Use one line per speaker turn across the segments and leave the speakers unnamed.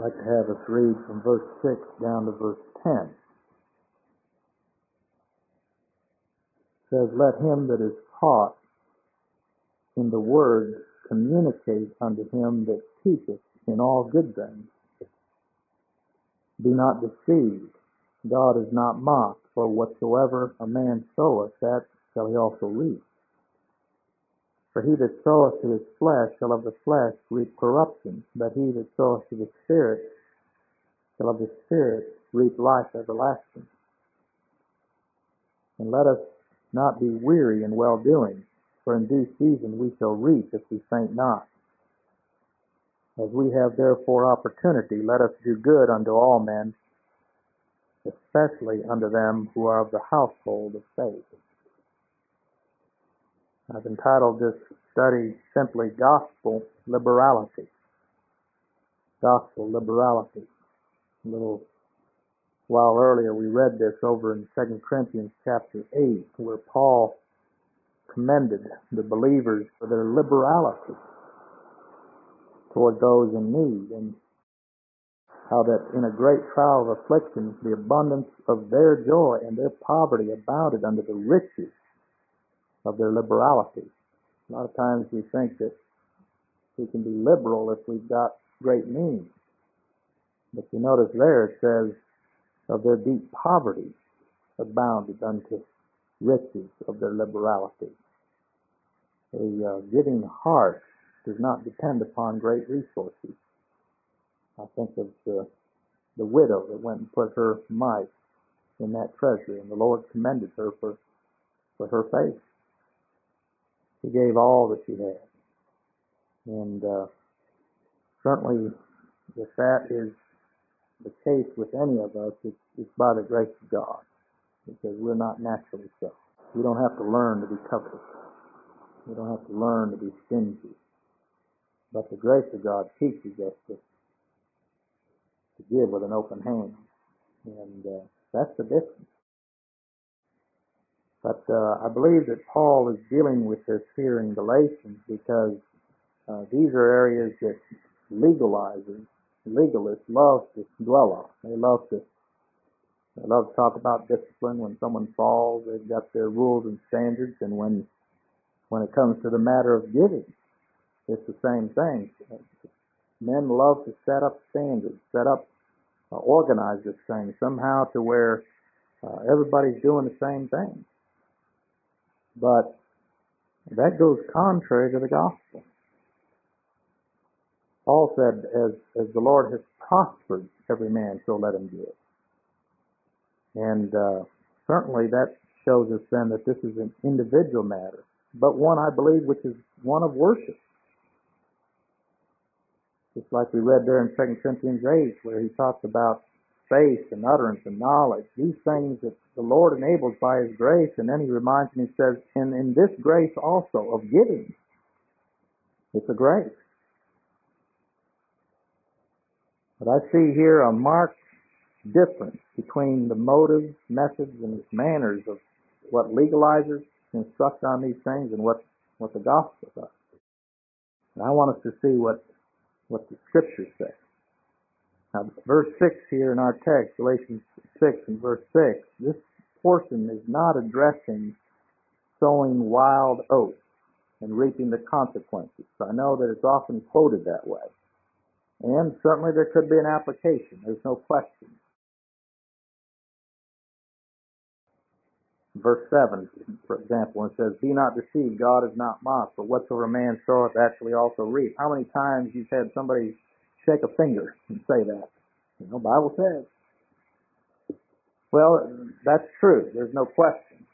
I'd like to have us read from verse 6 down to verse 10. It says, "Let him that is taught in the word communicate unto him that teacheth in all good things. Be not deceived, God is not mocked, for whatsoever a man soweth, that shall he also reap. For he that soweth to his flesh shall of the flesh reap corruption, but he that soweth to the Spirit shall of the Spirit reap life everlasting. And let us not be weary in well-doing, for in due season we shall reap if we faint not. As we have therefore opportunity, let us do good unto all men, especially unto them who are of the household of faith." I've entitled this study simply Gospel Liberality. Gospel Liberality. A little while earlier we read this over in 2 Corinthians chapter 8, where Paul commended the believers for their liberality toward those in need, and how that in a great trial of affliction the abundance of their joy and their poverty abounded under the riches of their liberality. A lot of times we think that we can be liberal if we've got great means. But you notice there it says, of their deep poverty abounded unto riches of their liberality. A giving heart does not depend upon great resources. I think of the widow that went and put her mite in that treasury, and the Lord commended her for her faith. She gave all that she had. And certainly, if that is the case with any of us, it's by the grace of God, because we're not naturally so. We don't have to learn to be covetous. We don't have to learn to be stingy. But the grace of God teaches us to give with an open hand. And that's the difference. But I believe that Paul is dealing with this here in Galatians because these are areas that legalists love to dwell on. They love to talk about discipline. When someone falls, they've got their rules and standards, and when it comes to the matter of giving, it's the same thing. Men love to set up standards, organize this thing somehow to where everybody's doing the same thing. But that goes contrary to the gospel. Paul said, as the Lord has prospered every man, so let him give. And certainly that shows us then that this is an individual matter, but one, I believe, which is one of worship. Just like we read there in 2 Corinthians 8, where he talks about faith and utterance and knowledge, these things that the Lord enables by His grace, and then he reminds me, he says, and in this grace also of giving, it's a grace. But I see here a marked difference between the motives, methods, and manners of what legalizers instruct on these things and what the gospel does. And I want us to see what the scriptures say. Now, verse 6 here in our text, Galatians 6 and verse 6, this portion is not addressing sowing wild oats and reaping the consequences. I know that it's often quoted that way. And certainly there could be an application. There's no question. Verse 7, for example, it says, "Be not deceived, God is not mocked, for whatsoever man soweth, that shall he also reap." How many times you've had somebody shake a finger and say that? The Bible says. Well, that's true. There's no question.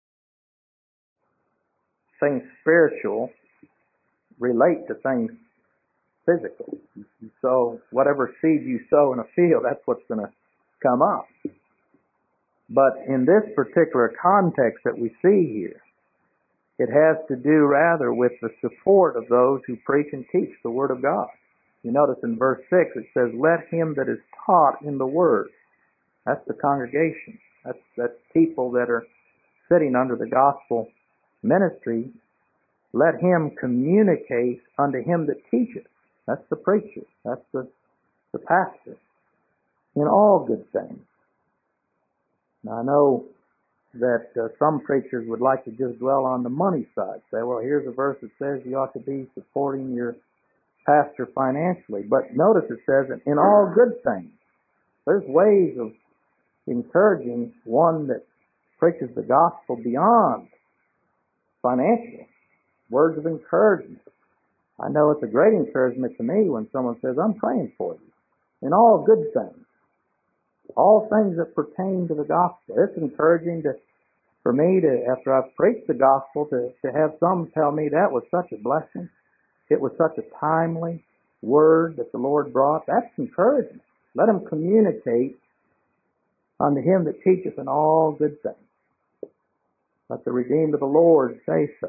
Things spiritual relate to things physical. So whatever seed you sow in a field, that's what's going to come up. But in this particular context that we see here, it has to do rather with the support of those who preach and teach the Word of God. You notice in verse 6 it says, "Let him that is taught in the Word." That's the congregation. That's people that are sitting under the gospel ministry. "Let him communicate unto him that teacheth." That's the preacher. That's the the pastor in all good things. Now, I know that some preachers would like to just dwell on the money side. Say, well, here's a verse that says you ought to be supporting your pastor financially. But notice it says in all good things. There's ways of encouraging one that preaches the gospel beyond financial. Words of encouragement. I know it's a great encouragement to me when someone says, I'm praying for you. In all good things. All things that pertain to the gospel. It's encouraging for me to, after I've preached the gospel, to have some tell me that was such a blessing. It was such a timely word that the Lord brought. That's encouragement. Let him communicate unto him that teacheth in all good things. Let the redeemed of the Lord say so.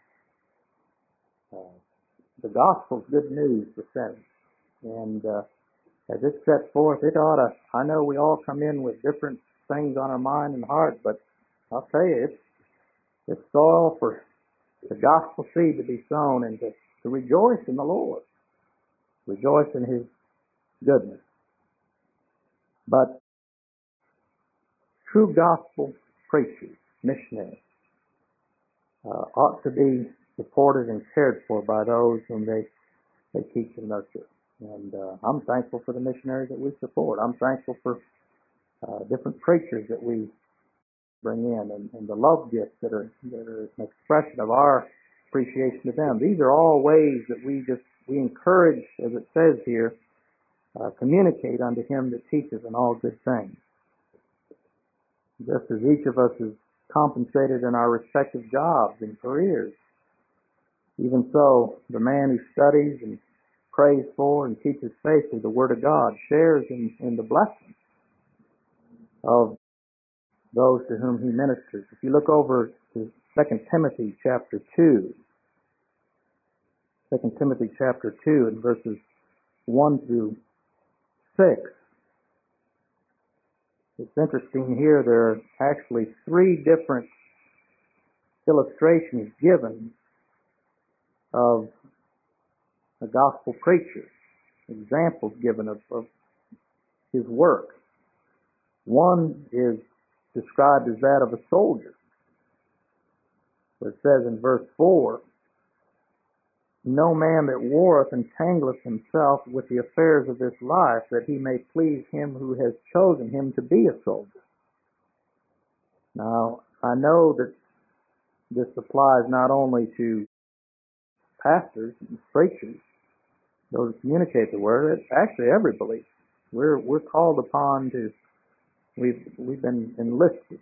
The gospel's good news for sinners. And as it's set forth, it ought to, I know we all come in with different things on our mind and heart, but I'll tell you, it's soil for the gospel seed to be sown and to rejoice in the Lord. Rejoice in his goodness. But true gospel preachers, missionaries, ought to be supported and cared for by those whom they teach and nurture. And I'm thankful for the missionaries that we support. I'm thankful for different preachers that we bring in and the love gifts that are an expression of our appreciation of them. These are all ways that we encourage, as it says here, communicate unto him that teaches in all good things. Just as each of us is compensated in our respective jobs and careers, even so, the man who studies and prays for and teaches faithfully the Word of God shares in the blessing of those to whom he ministers. If you look over to 2 Timothy chapter 2, 2 Timothy chapter 2 and verses 1 through 6, it's interesting here, there are actually three different illustrations given of a gospel preacher, examples given of his work. One is described as that of a soldier. It says in verse 4, no man that warreth entangleth himself with the affairs of this life, that he may please him who has chosen him to be a soldier. Now, I know that this applies not only to pastors and preachers, those who communicate the word, it's actually every believer. We're called upon to, we've been enlisted.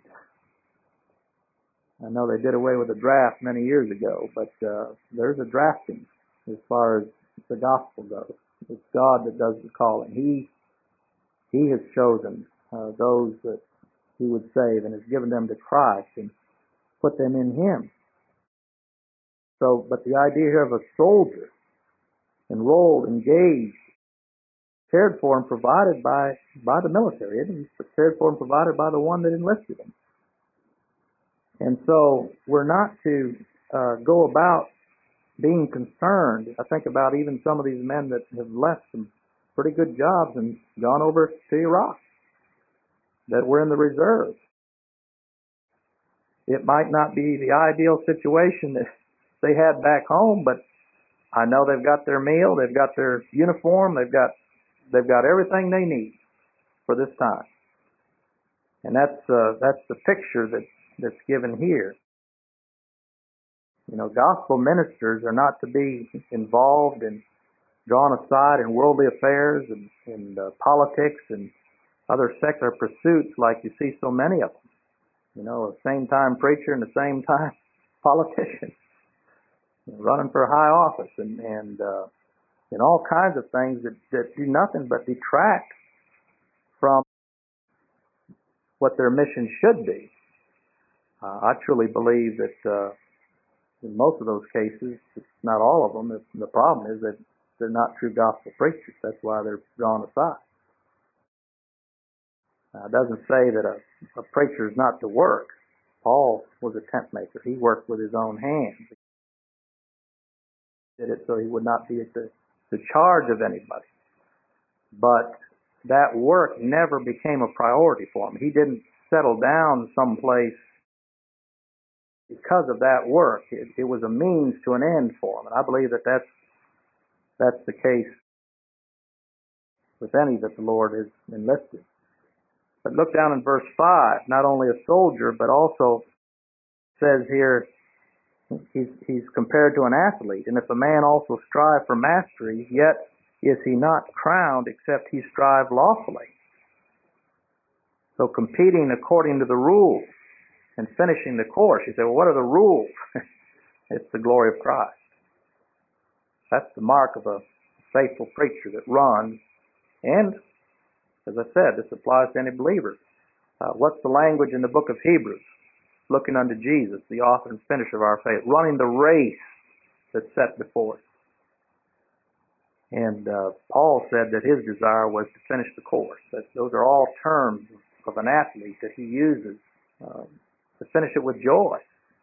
I know they did away with the draft many years ago, but there's a drafting as far as the gospel goes. It's God that does the calling. He has chosen those that he would save and has given them to Christ and put them in him. So, but the idea here of a soldier, enrolled, engaged, cared for and provided by the military, isn't he? Cared for and provided by the one that enlisted him. And so we're not to go about being concerned. I think about even some of these men that have left some pretty good jobs and gone over to Iraq, that were in the reserves. It might not be the ideal situation that they had back home, but I know they've got their meal, they've got their uniform, they've got everything they need for this time. And that's the picture that's given here. You know, gospel ministers are not to be involved and drawn aside in worldly affairs and politics and other secular pursuits like you see so many of them. You know, a same-time preacher and a same-time politician, running for a high office and all kinds of things that do nothing but detract from what their mission should be. I truly believe that in most of those cases, not all of them, the problem is that they're not true gospel preachers. That's why they're drawn aside. It doesn't say that a preacher is not to work. Paul was a tent maker. He worked with his own hands. He did it so he would not be at the charge of anybody. but that work never became a priority for him. He didn't settle down someplace because of that work. It was a means to an end for him. And I believe that that's the case with any that the Lord has enlisted. But look down in verse 5, not only a soldier, but also says here, he's compared to an athlete. And if a man also strive for mastery, yet is he not crowned except he strive lawfully. So competing according to the rules and finishing the course. You say, well, what are the rules? It's the glory of Christ. That's the mark of a faithful preacher that runs. And, as I said, this applies to any believer. What's the language in the book of Hebrews? Looking unto Jesus, the author and finisher of our faith, running the race that's set before us. And Paul said that his desire was to finish the course. Those are all terms of an athlete that he uses to finish it with joy,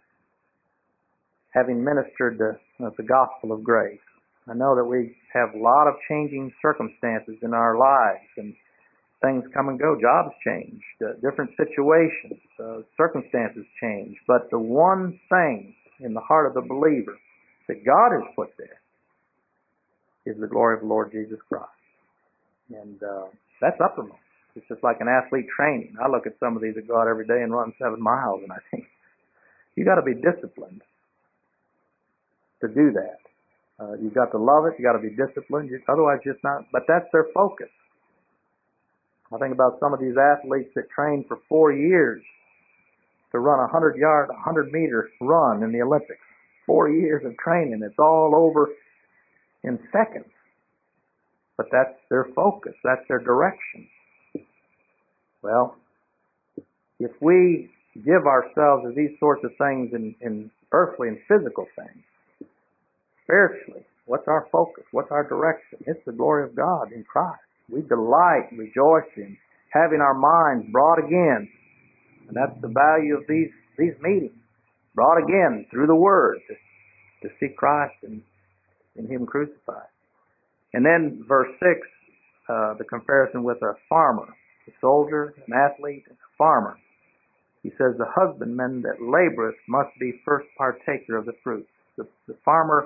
having ministered the gospel of grace. I know that we have a lot of changing circumstances in our lives, and things come and go. Jobs change, different situations, circumstances change. But the one thing in the heart of the believer that God has put there is the glory of the Lord Jesus Christ. And that's uppermost. It's just like an athlete training. I look at some of these that go out every day and run 7 miles, and I think, you got to be disciplined to do that. You've got to love it. You got to be disciplined. Otherwise, just not. But that's their focus. I think about some of these athletes that train for 4 years to run a 100-meter run in the Olympics. 4 years of training. It's all over in seconds. But that's their focus. That's their direction. Well, if we give ourselves to these sorts of things in earthly and physical things, spiritually, what's our focus? What's our direction? It's the glory of God in Christ. We delight, rejoice in having our minds brought again. And that's the value of these meetings. Brought again through the Word to see Christ and Him crucified. And then verse 6, the comparison with a farmer, a soldier, an athlete, and a farmer. He says, the husbandman that laboreth must be first partaker of the fruit. The farmer,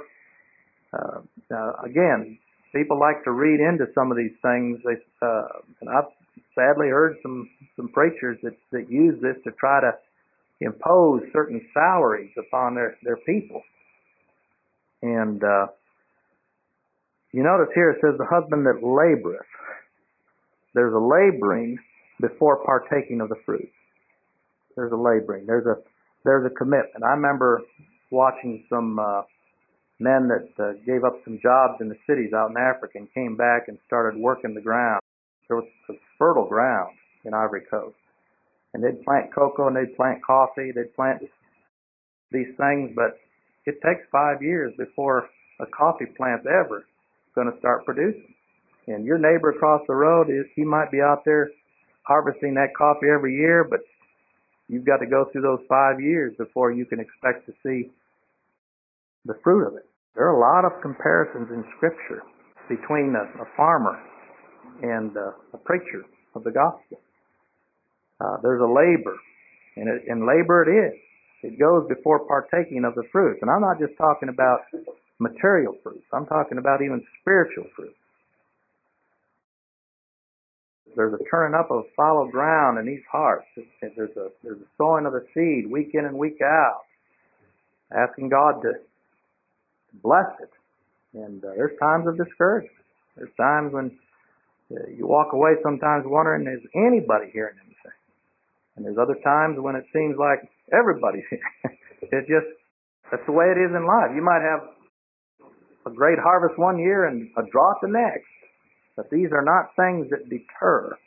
again, people like to read into some of these things. And I've sadly heard some preachers that use this to try to impose certain salaries upon their people. And you notice here it says the husband that laboreth. There's a laboring before partaking of the fruit. There's a laboring. There's a commitment. I remember watching some men that gave up some jobs in the cities out in Africa and came back and started working the ground. There was fertile ground in Ivory Coast. And they'd plant cocoa and they'd plant coffee. They'd plant these things, but it takes 5 years before a coffee plant's ever going to start producing. And your neighbor across the road, he might be out there harvesting that coffee every year, but you've got to go through those 5 years before you can expect to see the fruit of it. There are a lot of comparisons in Scripture between a farmer and a preacher of the gospel. There's a labor, and labor it is. It goes before partaking of the fruits. And I'm not just talking about material fruits. I'm talking about even spiritual fruits. There's a turning up of fallow ground in these hearts. There's a sowing of the seed week in and week out, asking God to bless it. And there's times of discouragement. There's times when you walk away sometimes wondering, is anybody hearing anything? And there's other times when it seems like everybody's hearing. That's the way it is in life. You might have a great harvest one year and a drought the next. But these are not things that deter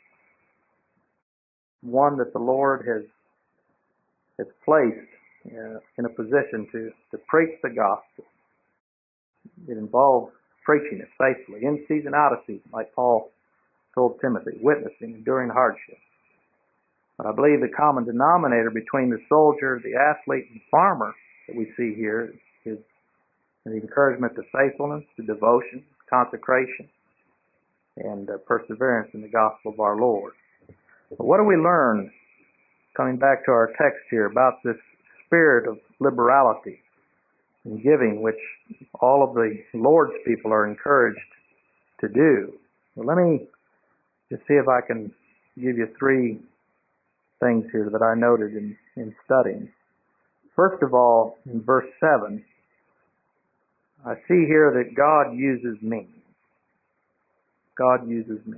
one that the Lord has placed in a position to preach the gospel. It involves preaching it faithfully, in season, out of season, like Paul told Timothy, witnessing, enduring hardship. But I believe the common denominator between the soldier, the athlete, and farmer that we see here is the encouragement to faithfulness, to devotion, consecration. and perseverance in the gospel of our Lord. But what do we learn, coming back to our text here, about this spirit of liberality and giving, which all of the Lord's people are encouraged to do? Well, let me just see if I can give you three things here that I noted in studying. First of all, in verse 7, I see here that God uses me. God uses me.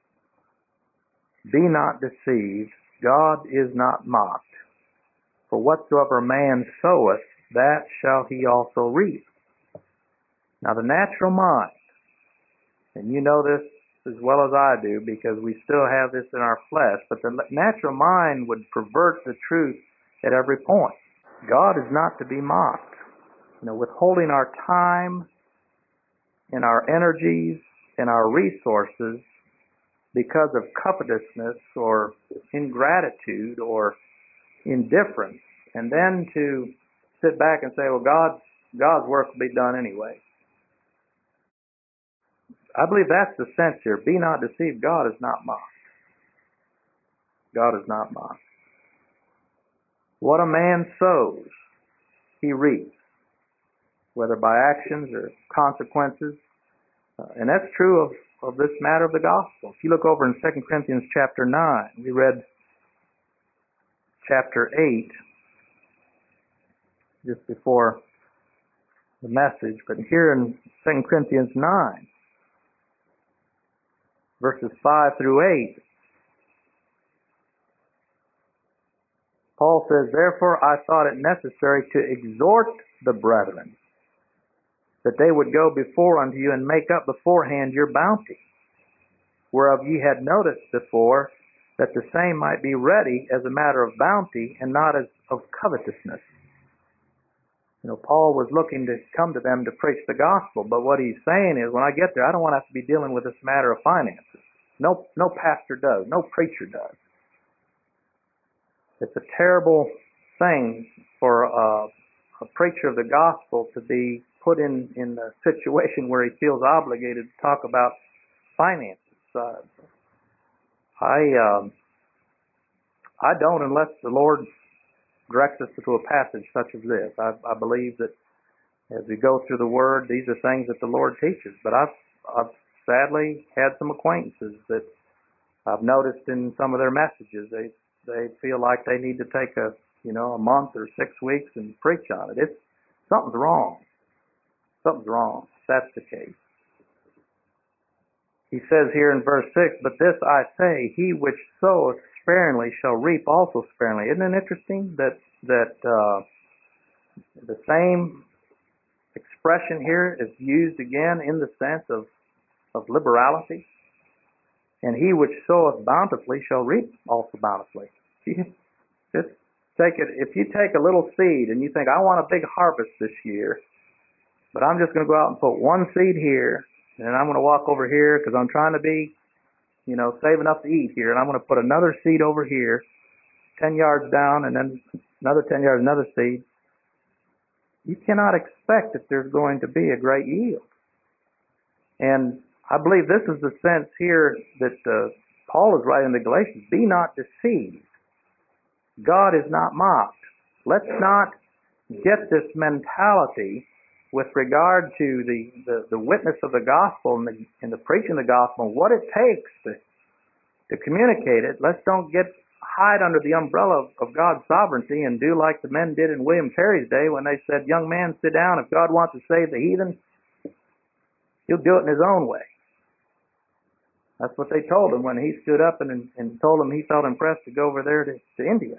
Be not deceived, God is not mocked. For whatsoever a man soweth, that shall he also reap. Now the natural mind, and you know this as well as I do because we still have this in our flesh, but the natural mind would pervert the truth at every point. God is not to be mocked. Withholding our time and our energies and our resources because of covetousness or ingratitude or indifference, and then to sit back and say, well, God's work will be done anyway. I believe that's the sense here. Be not deceived. God is not mocked. God is not mocked. What a man sows, he reaps, whether by actions or consequences. And that's true of this matter of the gospel. If you look over in 2 Corinthians chapter 9, we read chapter 8 just before the message, but here in 2 Corinthians 9, verses 5 through 8, Paul says, therefore I thought it necessary to exhort the brethren, that they would go before unto you and make up beforehand your bounty, whereof ye had noticed before, that the same might be ready as a matter of bounty and not as of covetousness. Paul was looking to come to them to preach the gospel, but what he's saying is, when I get there, I don't want to have to be dealing with this matter of finances. No pastor does. No preacher does. It's a terrible thing for a preacher of the gospel to be put in a situation where he feels obligated to talk about finances. I don't, unless the Lord directs us to a passage such as this. I believe that as we go through the Word, these are things that the Lord teaches. But I've sadly had some acquaintances that I've noticed in some of their messages, they feel like they need to take a month or 6 weeks and preach on it. Something's wrong. Something's wrong. That's the case. He says here in verse 6, but this I say, he which soweth sparingly shall reap also sparingly. Isn't it interesting that the same expression here is used again in the sense of liberality? And he which soweth bountifully shall reap also bountifully. Just take it. If you take a little seed and you think, I want a big harvest this year, but I'm just going to go out and put one seed here, and I'm going to walk over here because I'm trying to be, save enough to eat here, and I'm going to put another seed over here, 10 yards down, and then another 10 yards, another seed. You cannot expect that there's going to be a great yield. And I believe this is the sense here that Paul is writing to the Galatians. Be not deceived. God is not mocked. Let's not get this mentality with regard to the witness of the gospel and the preaching of the gospel, and what it takes to communicate it. Let's don't hide under the umbrella of God's sovereignty and do like the men did in William Carey's day when they said, young man, sit down. If God wants to save the heathen, he'll do it in his own way. That's what they told him when he stood up and told him he felt impressed to go over there to India.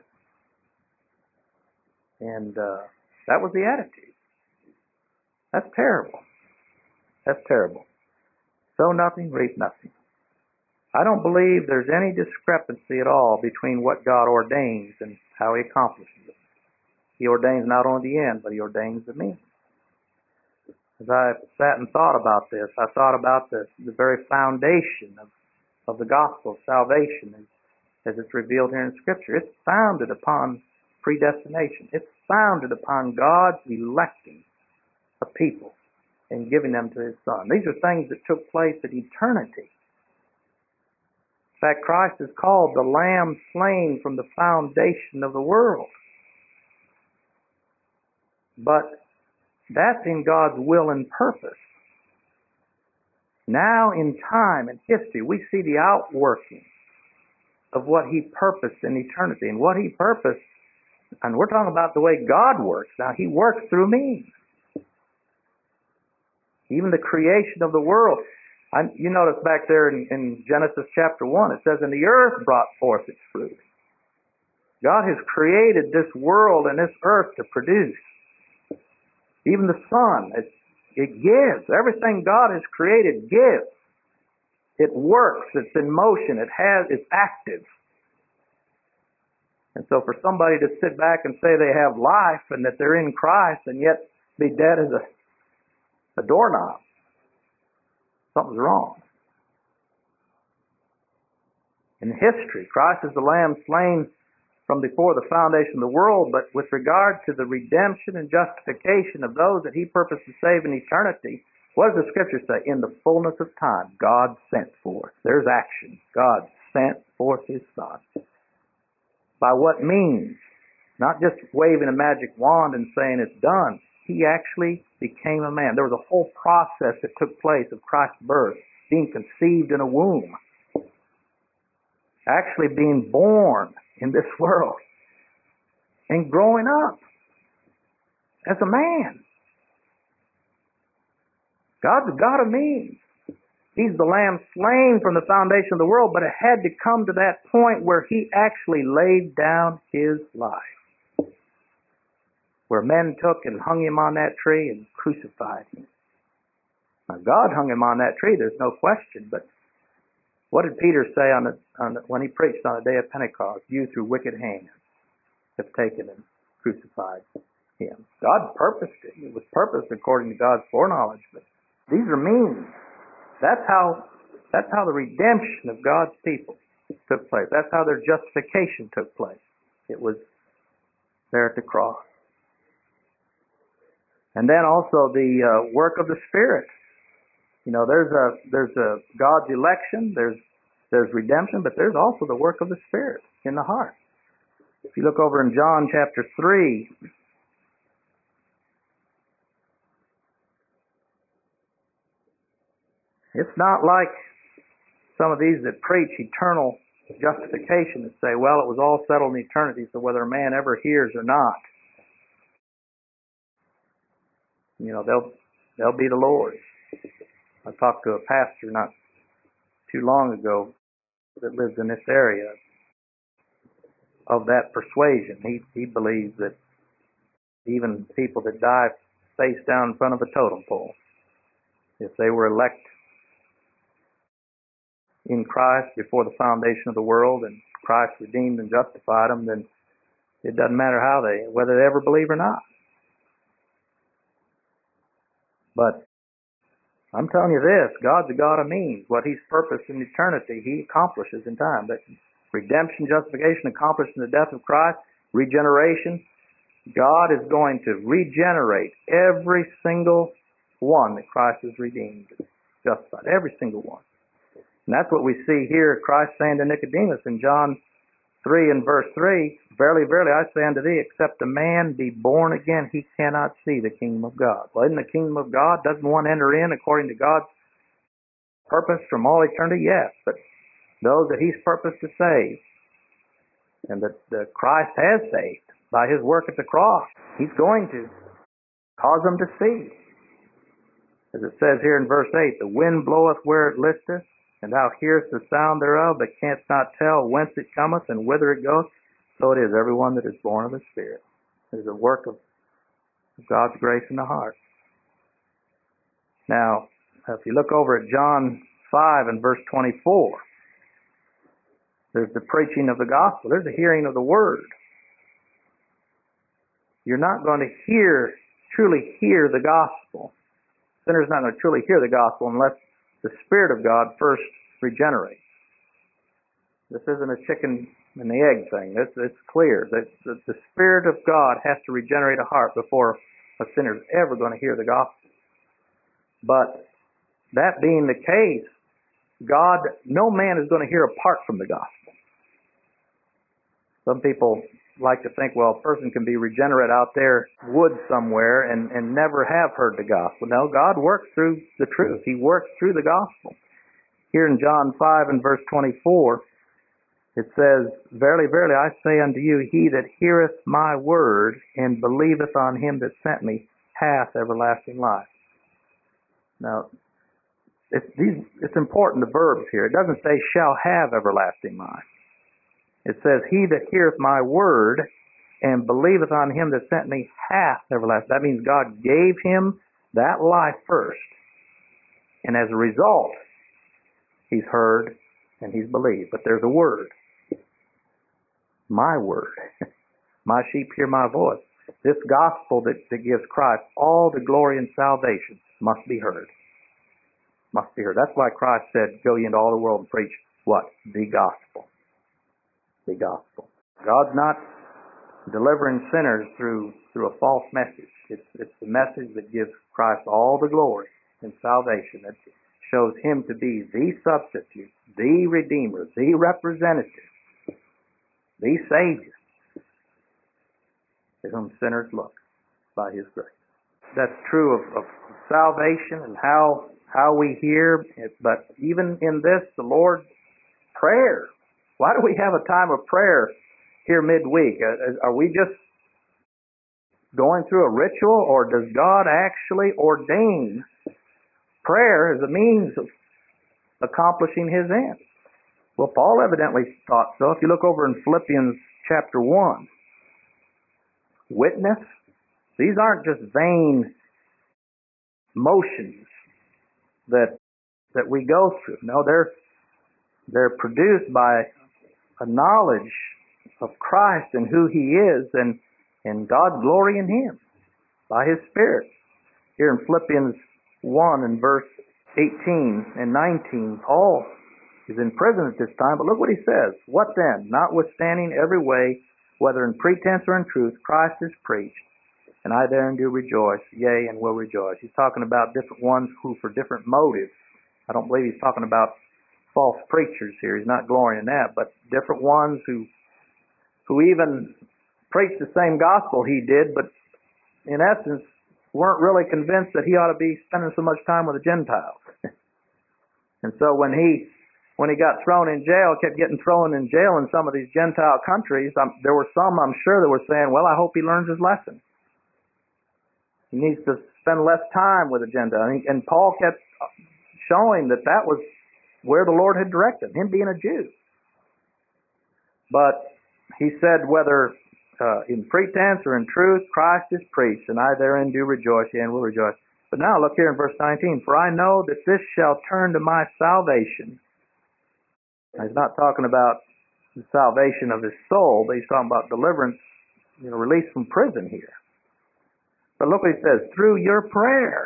And that was the attitude. That's terrible. That's terrible. Sow nothing, reap nothing. I don't believe there's any discrepancy at all between what God ordains and how He accomplishes it. He ordains not only the end, but He ordains the means. As I sat and thought about this, I thought about the very foundation of the gospel of salvation as it's revealed here in Scripture. It's founded upon predestination. It's founded upon God's electing a people and giving them to His Son. These are things that took place at eternity. In fact, Christ is called the Lamb slain from the foundation of the world. But that's in God's will and purpose. Now in time and history, we see the outworking of what He purposed in eternity. And what He purposed, and we're talking about the way God works. Now, He works through me. Even the creation of the world. You notice back there in Genesis chapter 1, it says, and the earth brought forth its fruit. God has created this world and this earth to produce. Even the sun, it gives. Everything God has created gives. It works. It's in motion. It's active. And so for somebody to sit back and say they have life and that they're in Christ and yet be dead as a doorknob, something's wrong. In history, Christ is the Lamb slain from before the foundation of the world, but with regard to the redemption and justification of those that He purposed to save in eternity, what does the Scripture say? In the fullness of time, God sent forth. There's action. God sent forth His Son. By what means? Not just waving a magic wand and saying it's done. He actually became a man. There was a whole process that took place of Christ's birth, being conceived in a womb, actually being born in this world, and growing up as a man. God's a God of means. He's the Lamb slain from the foundation of the world, but it had to come to that point where He actually laid down His life, where men took and hung Him on that tree and crucified Him. Now, God hung Him on that tree, there's no question, but what did Peter say when he preached on the day of Pentecost? You through wicked hands have taken and crucified Him. God purposed it. It was purposed according to God's foreknowledge, but these are means. That's how the redemption of God's people took place. That's how their justification took place. It was there at the cross. And then also the work of the Spirit. You know, there's a God's election, there's redemption, but there's also the work of the Spirit in the heart. If you look over in John chapter 3, it's not like some of these that preach eternal justification that say, well, it was all settled in eternity, so whether a man ever hears or not, you know, they'll be the Lord's. I talked to a pastor not too long ago that lives in this area of that persuasion. He believes that even people that die face down in front of a totem pole, if they were elect in Christ before the foundation of the world and Christ redeemed and justified them, then it doesn't matter whether they ever believe or not. But I'm telling you this, God's a God of means. What He's purposed in eternity, He accomplishes in time. But redemption, justification accomplished in the death of Christ, regeneration, God is going to regenerate every single one that Christ has redeemed, justified, every single one. And that's what we see here, Christ saying to Nicodemus in John 3 and verse 3, verily, verily, I say unto thee, except a man be born again, he cannot see the kingdom of God. Well, isn't the kingdom of God, doesn't one enter in according to God's purpose from all eternity? Yes, but those that He's purposed to save, and that Christ has saved by His work at the cross, He's going to cause them to see. As it says here in verse 8, the wind bloweth where it listeth, and thou hearest the sound thereof, but canst not tell whence it cometh and whither it goeth. So it is everyone that is born of the Spirit. There's a work of God's grace in the heart. Now, if you look over at John 5 and verse 24, there's the preaching of the gospel. There's the hearing of the word. You're not going to truly hear the gospel. Sinner's not going to truly hear the gospel unless the Spirit of God first regenerates. This isn't a chicken and the egg thing. It's clear that the Spirit of God has to regenerate a heart before a sinner's ever going to hear the gospel. But that being the case, no man is going to hear apart from the gospel. Some people like to think, well, a person can be regenerate out there woods somewhere and never have heard the gospel. No, God works through the truth. He works through the gospel. Here in John 5 and verse 24, it says, Verily, verily, I say unto you, he that heareth my word and believeth on him that sent me hath everlasting life. Now, it's important, the verbs here. It doesn't say shall have everlasting life. It says, he that heareth my word and believeth on him that sent me hath everlasting. That means God gave him that life first. And as a result, he's heard and he's believed. But there's a word. My word. My sheep hear my voice. This gospel that gives Christ all the glory and salvation must be heard. Must be heard. That's why Christ said, go ye into all the world and preach what? The gospel. The gospel. God's not delivering sinners through a false message. It's the message that gives Christ all the glory and salvation. That shows him to be the substitute, the redeemer, the representative, the savior, to whom sinners look by his grace. That's true of salvation and how we hear. But even in this, the Lord's prayer. Why do we have a time of prayer here midweek? Are we just going through a ritual, or does God actually ordain prayer as a means of accomplishing his ends? Well, Paul evidently thought so. If you look over in Philippians chapter 1, witness, these aren't just vain motions that we go through. No, they're produced by a knowledge of Christ and who he is, and God's glory in him by his Spirit. Here in Philippians 1 and verse 18 and 19, Paul is in prison at this time, but look what he says. What then? Notwithstanding every way, whether in pretense or in truth, Christ is preached, and I therein do rejoice, yea, and will rejoice. He's talking about different ones who, for different motives, I don't believe he's talking about false preachers here. He's not glorying in that, but different ones who even preached the same gospel he did, but in essence weren't really convinced that he ought to be spending so much time with the Gentiles. And so when he got thrown in jail, kept getting thrown in jail in some of these Gentile countries, there were some, I'm sure, that were saying, well, I hope he learns his lesson. He needs to spend less time with the Gentiles. And Paul kept showing that was where the Lord had directed him, being a Jew. But he said, whether in pretense or in truth, Christ is preached, and I therein do rejoice, yea, and will rejoice. But now look here in verse 19. For I know that this shall turn to my salvation. Now, he's not talking about the salvation of his soul, but he's talking about deliverance, release from prison here. But look what he says, through your prayer.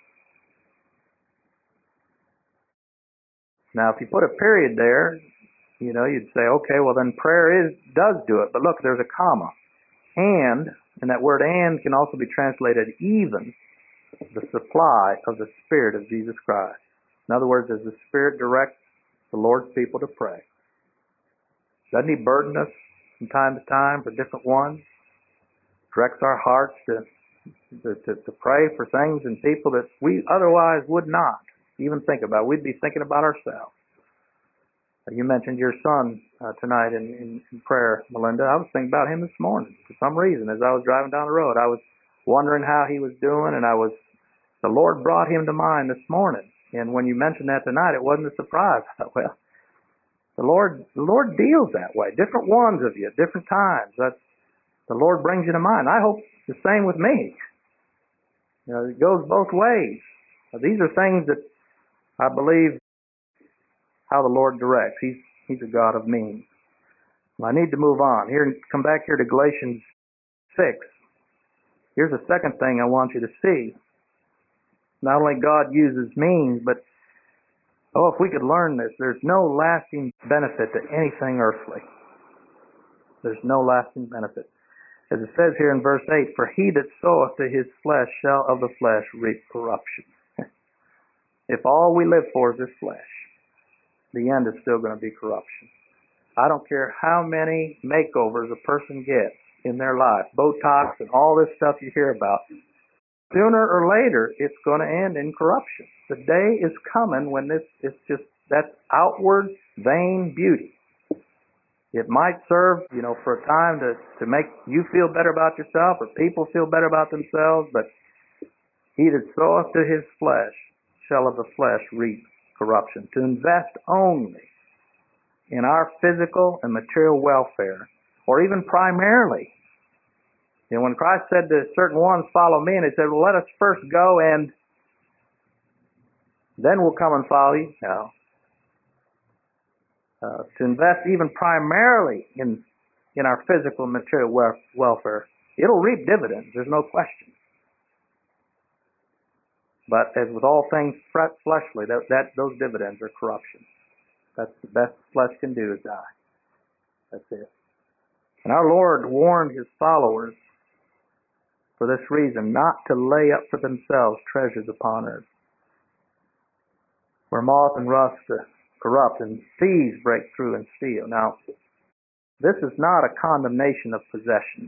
Now, if you put a period there, you'd say, okay, well then prayer does do it. But look, there's a comma. And that word and can also be translated even the supply of the Spirit of Jesus Christ. In other words, as the Spirit directs the Lord's people to pray. Doesn't he burden us from time to time for different ones? Directs our hearts to pray for things and people that we otherwise would not even think about. We'd be thinking about ourselves. You mentioned your son tonight in prayer, Melinda. I was thinking about him this morning for some reason. As I was driving down the road, I was wondering how he was doing, and the Lord brought him to mind this morning. And when you mentioned that tonight, it wasn't a surprise. I thought, well, the Lord deals that way. Different ones of you at different times. The Lord brings you to mind. I hope the same with me. It goes both ways. These are things that I believe how the Lord directs. He's a God of means. Well, I need to move on. Come back here to Galatians 6. Here's a second thing I want you to see. Not only God uses means, but if we could learn this, there's no lasting benefit to anything earthly. There's no lasting benefit. As it says here in verse 8, for he that soweth to his flesh shall of the flesh reap corruption. If all we live for is this flesh, the end is still going to be corruption. I don't care how many makeovers a person gets in their life, Botox and all this stuff you hear about. Sooner or later, it's going to end in corruption. The day is coming when that's outward, vain beauty. It might serve, for a time to make you feel better about yourself or people feel better about themselves, but he that soweth to his flesh shall of the flesh reap corruption. To invest only in our physical and material welfare, or even primarily. When Christ said to certain ones, follow me, and they said, well, let us first go and then we'll come and follow you. No. To invest even primarily in our physical and material welfare, it'll reap dividends, there's no question. But as with all things fleshly, those dividends are corruption. That's the best flesh can do is die. That's it. And our Lord warned his followers for this reason, not to lay up for themselves treasures upon earth, where moth and rust corrupt and thieves break through and steal. Now, this is not a condemnation of possessions.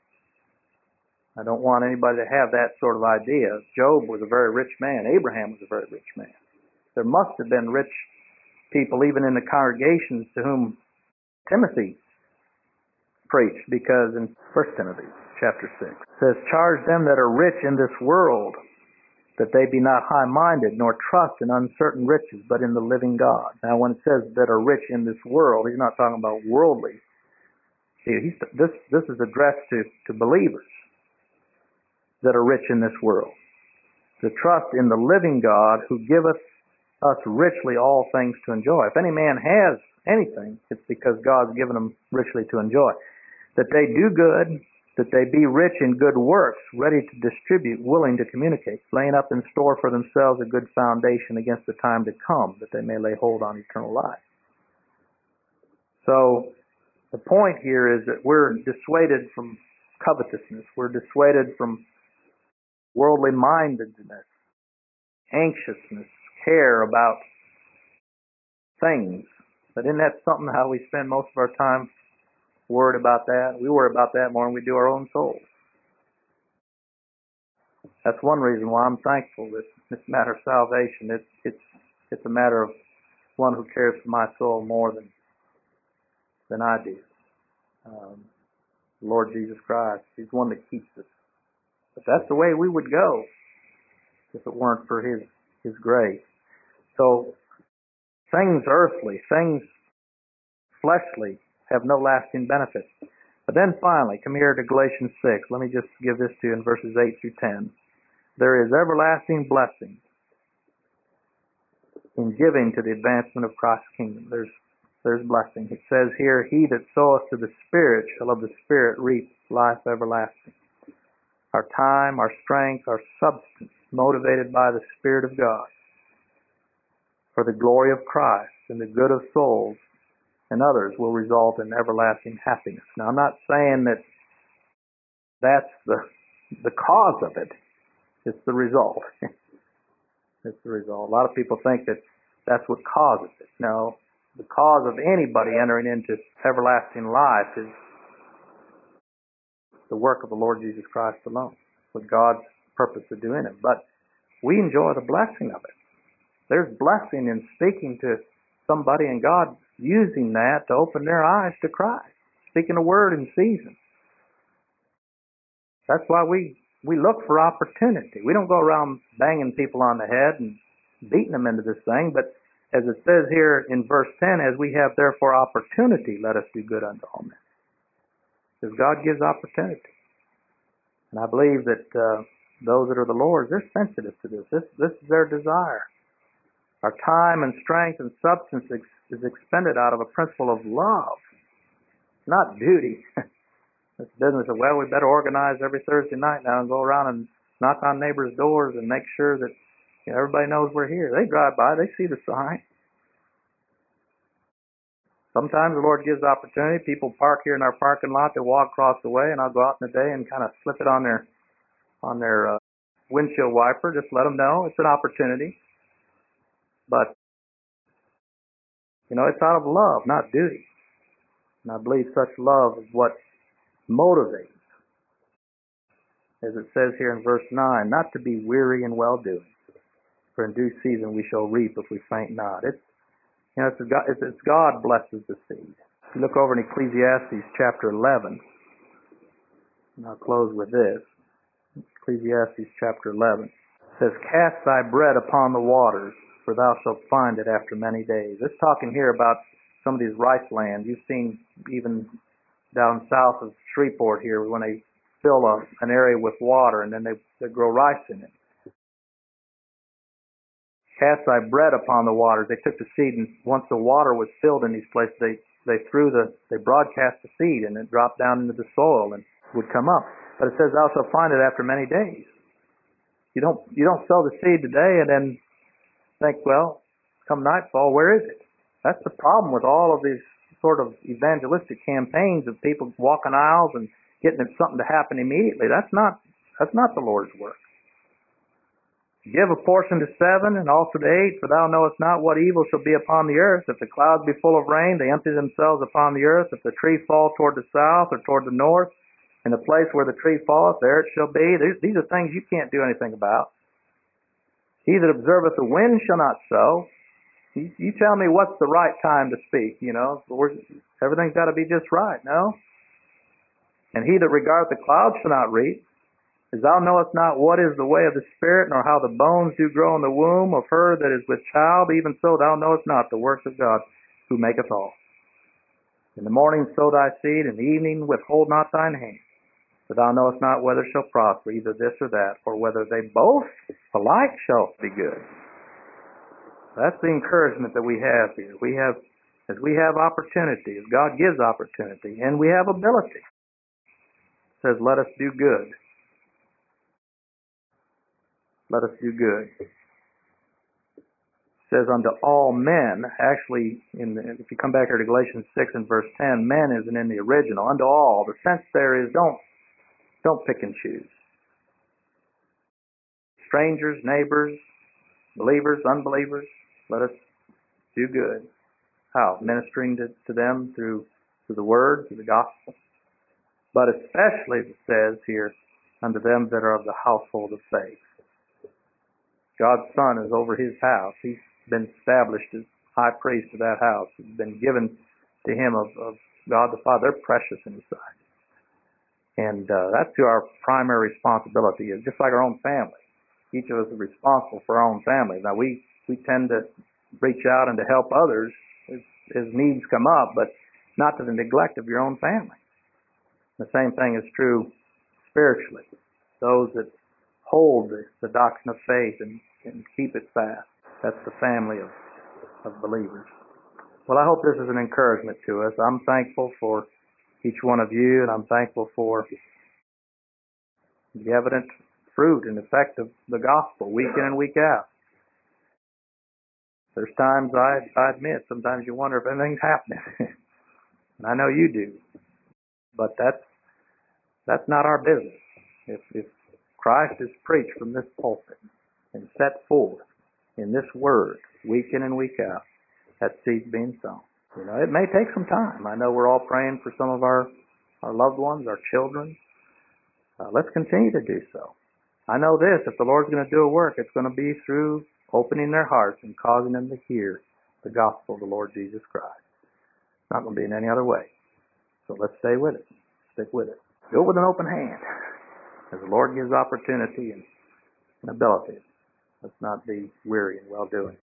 I don't want anybody to have that sort of idea. Job was a very rich man. Abraham was a very rich man. There must have been rich people even in the congregations to whom Timothy preached, because in 1 Timothy chapter 6 it says, charge them that are rich in this world, that they be not high-minded, nor trust in uncertain riches, but in the living God. Now, when it says that are rich in this world, he's not talking about worldly. See, this is addressed to believers that are rich in this world. To trust in the living God, who giveth us richly all things to enjoy. If any man has anything, it's because God's given him richly to enjoy. That they do good, that they be rich in good works, ready to distribute, willing to communicate, laying up in store for themselves a good foundation against the time to come, that they may lay hold on eternal life. So the point here is that we're dissuaded from covetousness. We're dissuaded from worldly mindedness, anxiousness, care about things. But isn't that something how we spend most of our time worried about that? We worry about that more than we do our own souls. That's one reason why I'm thankful that this matter of salvation, it's a matter of one who cares for my soul more than I do. The Lord Jesus Christ, he's one that keeps us. But that's the way we would go if it weren't for his grace. So things earthly, things fleshly have no lasting benefit. But then finally, come here to Galatians 6. Let me just give this to you in verses 8 through 10. There is everlasting blessing in giving to the advancement of Christ's kingdom. There's blessing. It says here, he that soweth to the Spirit shall of the Spirit reap life everlasting. Our time, our strength, our substance, motivated by the Spirit of God, for the glory of Christ and the good of souls and others, will result in everlasting happiness. Now, I'm not saying that that's the cause of it. It's the result. It's the result. A lot of people think that that's what causes it. No, the cause of anybody entering into everlasting life is the work of the Lord Jesus Christ alone, with God's purpose to do in it. But we enjoy the blessing of it. There's blessing in speaking to somebody and God using that to open their eyes to Christ, speaking a word in season. That's why we look for opportunity. We don't go around banging people on the head and beating them into this thing, but as it says here in verse 10, as we have therefore opportunity, let us do good unto all men. Because God gives opportunity. And I believe that those that are the Lord's, they're sensitive to this. This is their desire. Our time and strength and substance is expended out of a principle of love, not duty. This business of, well, we better organize every Thursday night now and go around and knock on neighbors' doors and make sure that everybody knows we're here. They drive by, they see the sign. Sometimes the Lord gives opportunity. People park here in our parking lot, they walk across the way, and I'll go out in the day and kind of slip it on their windshield wiper, just let them know it's an opportunity. But It's out of love, not duty. And I believe such love is what motivates, as it says here in verse 9, not to be weary in well-doing, for in due season we shall reap if we faint not. It's God blesses the seed. If you look over in Ecclesiastes chapter 11, and I'll close with this. Ecclesiastes chapter 11. It says, cast thy bread upon the waters, for thou shalt find it after many days. It's talking here about some of these rice lands. You've seen even down south of Shreveport here, when they fill an area with water and then they grow rice in it. Cast thy bread upon the waters. They took the seed, and once the water was filled in these places, they broadcast the seed, and it dropped down into the soil and would come up. But it says, thou shalt find it after many days. You don't sow the seed today and then think, well, come nightfall, where is it? That's the problem with all of these sort of evangelistic campaigns of people walking aisles and getting something to happen immediately. That's not the Lord's work. Give a portion to 7 and also to 8, for thou knowest not what evil shall be upon the earth. If the clouds be full of rain, they empty themselves upon the earth. If the tree fall toward the south or toward the north, in the place where the tree falleth, there it shall be. These are things you can't do anything about. He that observeth the wind shall not sow. You tell me what's the right time to speak, Everything's got to be just right, no? And he that regardeth the clouds shall not reap. As thou knowest not what is the way of the Spirit, nor how the bones do grow in the womb of her that is with child, even so thou knowest not the works of God, who maketh all. In the morning sow thy seed, in the evening withhold not thine hand. For thou knowest not whether shall prosper, either this or that, or whether they both alike shall be good. That's the encouragement that we have here. As we have opportunity, as God gives opportunity, and we have ability, it says, let us do good. Let us do good. It says, unto all men, actually, if you come back here to Galatians 6 and verse 10, men isn't in the original. Unto all. The sense there is, don't pick and choose. Strangers, neighbors, believers, unbelievers, let us do good. How? Ministering to them through the Word, through the Gospel. But especially, it says here, unto them that are of the household of faith. God's Son is over His house. He's been established as high priest of that house. It's been given to Him of God the Father. They're precious in His sight. And that's who our primary responsibility is, just like our own family. Each of us is responsible for our own family. Now, we tend to reach out and to help others as needs come up, but not to the neglect of your own family. The same thing is true spiritually. Those that hold the doctrine of faith and keep it fast. That's the family of believers. Well, I hope this is an encouragement to us. I'm thankful for each one of you, and I'm thankful for the evident fruit and effect of the gospel week in and week out. There's times I admit, sometimes you wonder if anything's happening. And I know you do. But that's not our business. If Christ is preached from this pulpit and set forth in this word, week in and week out, that seed's being sown. It may take some time. I know we're all praying for some of our loved ones, our children. Let's continue to do so. I know this, if the Lord's going to do a work, it's going to be through opening their hearts and causing them to hear the gospel of the Lord Jesus Christ. It's not going to be in any other way. So let's stay with it. Stick with it. Go with an open hand. As the Lord gives opportunity and ability, let's not be weary in well-doing.